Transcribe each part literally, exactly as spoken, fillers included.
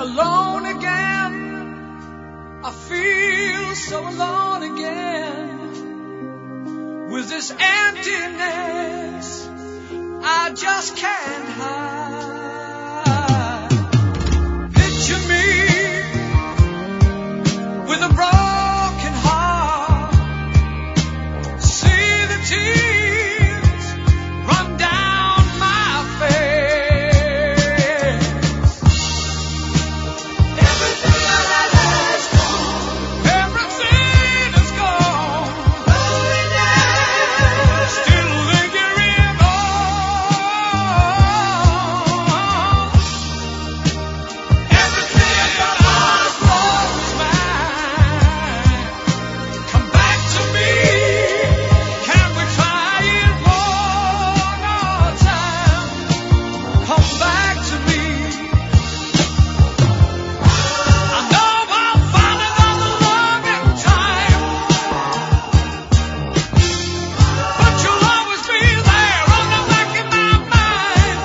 alone again. I feel so alone again. With this emptiness I just can't hide. Picture me with a broken heart. See the tears run down my face. Everything I had is gone. Everything is gone. Loneliness still lingering on. Everything I lost was mine. Come back to me. Can we try it one more time? Come back to me. I know I'll find another love in time, but you'll always be there on the back of my mind.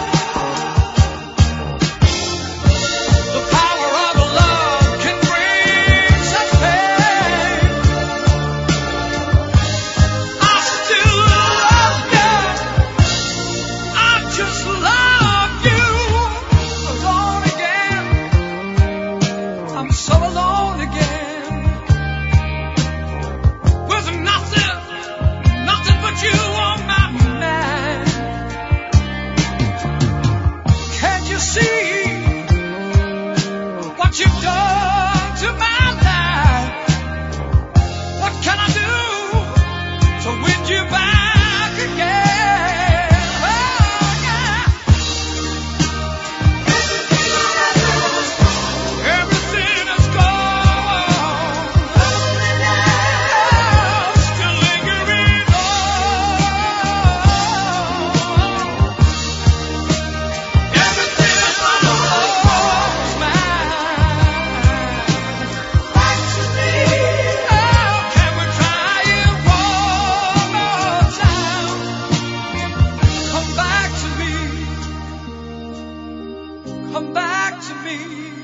The power of a love can bring such pain. I still love you. I just love you. Alone again. I'm so alone again. With nothing, nothing but you on my mind. Can't you see what you've done to my life? What can I do to win you back again? Oh, yeah. Everything is gone. Loneliness still lingering on. Everything I lost was mine. Back to me. Oh, can we try it one more time? Come back to me. Come back to me.